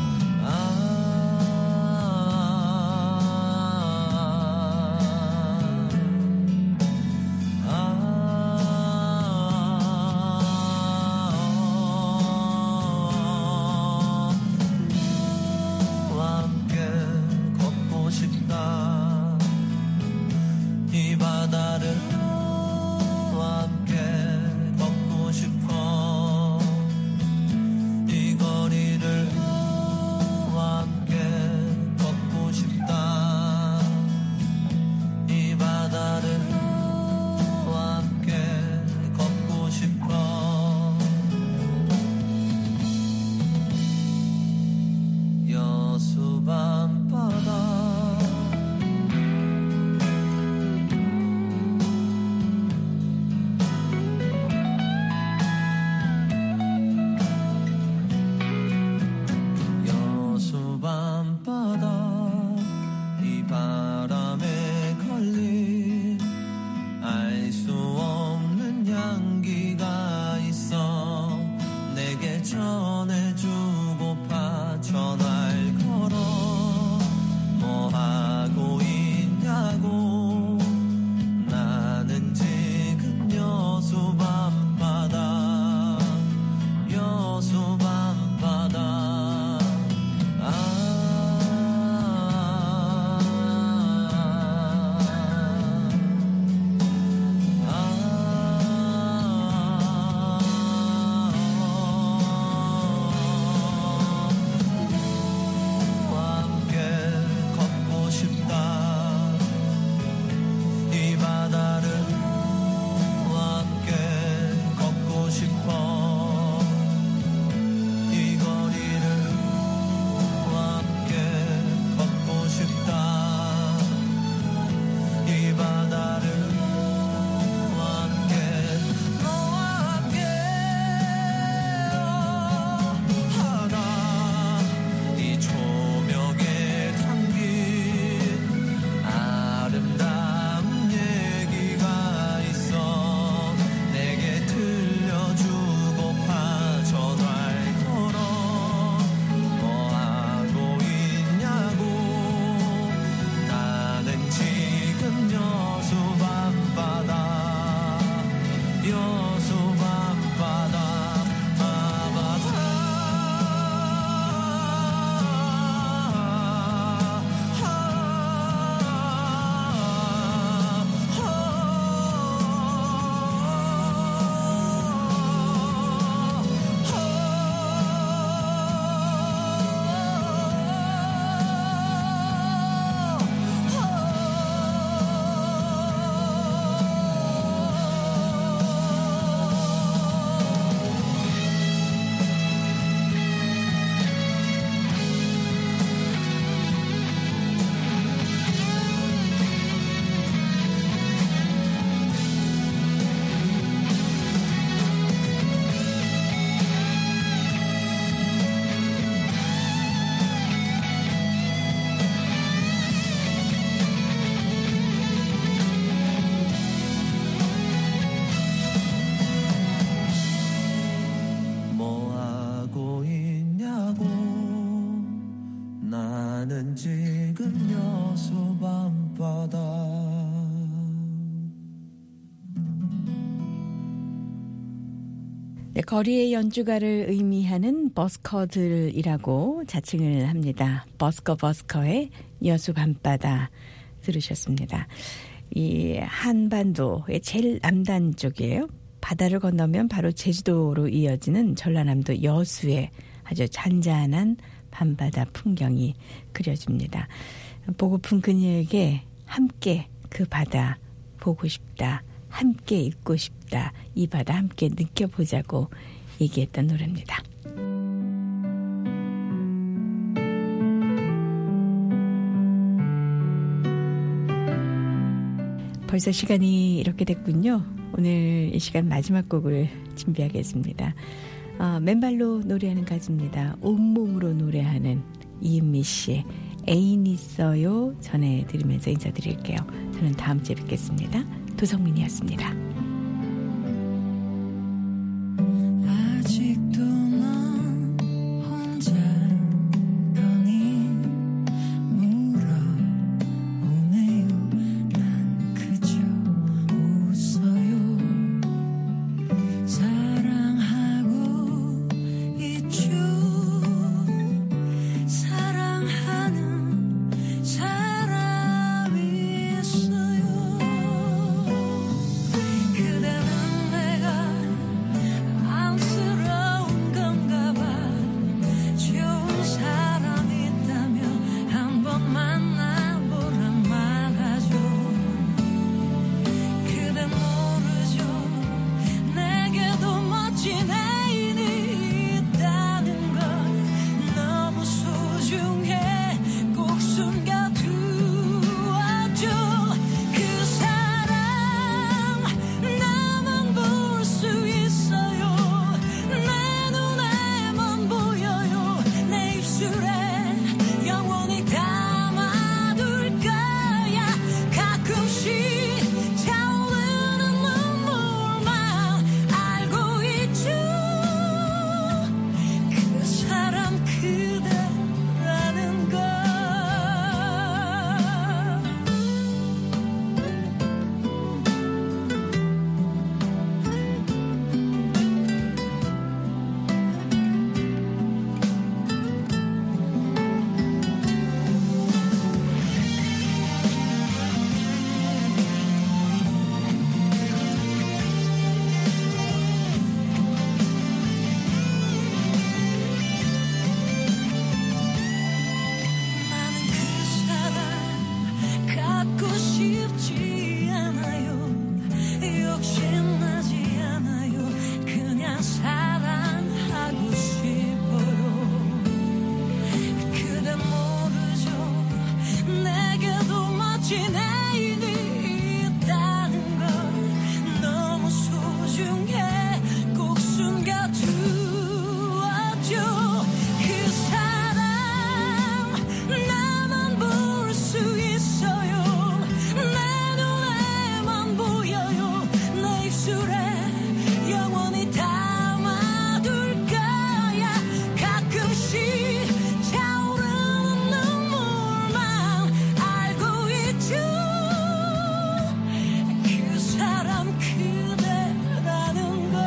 네, 거리의 연주가를 의미하는 버스커들이라고 자칭을 합니다. 버스커 버스커의 여수 밤바다 들으셨습니다. 이 한반도의 제일 남단 쪽이에요. 바다를 건너면 바로 제주도로 이어지는 전라남도 여수의 아주 잔잔한 밤바다 풍경이 그려집니다. 보고픈 그녀에게 함께 그 바다 보고 싶다. 함께 있고 싶다. 이 바다 함께 느껴보자고 얘기했던 노래입니다. 벌써 시간이 이렇게 됐군요. 오늘 이 시간 마지막 곡을 준비하겠습니다. 어, 맨발로 노래하는 가수입니다. 온몸으로 노래하는 이은미 씨의 애인 있어요 전해드리면서 인사드릴게요. 저는 다음 주에 뵙겠습니다. 도성민이었습니다. 아직도 넌 혼자더니 물어오네요. 난 그저 웃어요. 사랑하고 있죠. 사랑하는 사람이 있어요. 그대는 내가 안쓰러운 건가 봐. 좋은 사람이 있다면 한번 만나보란 말하죠. 그대 모르죠. 내게도 멋진 애인이 있다는 걸. 너무 소중해. 꼭 숨겨두었죠. 그 사랑 나만 볼 수 있어요. 내 눈에만 보여요. 내 입술에 영원히 담아둘 거야. 가끔씩 차오르는 눈물만 알고 있죠. 그 사람 그대라는 걸. 나는 그 사람 갖고 싶지 않아요. 욕심나지 않아요. 그냥 사랑하고 싶어요. 그대 모르죠. 내게도 멋진 애인이 있다는 걸. 너무 소중해. 꼭 숨겨두었죠. 그 사랑 나만 볼 수 있어요. 내 눈에만 보여요. 내 입술에 영원히 담아둘 거야. 가끔씩 차오르는 눈물만 알고 있죠. 그 사람 그대라는 걸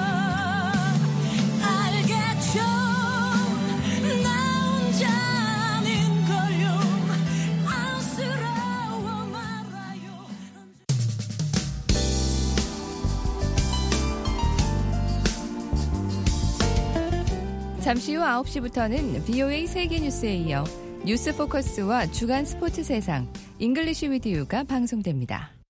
알겠죠. 나 혼자 아닌걸요. 안쓰러워 말아요. 잠시 후 아홉 시부터는 비오에이 세계뉴스에 이어 뉴스 포커스와 주간 스포츠 세상 잉글리시 위드 유가 방송됩니다.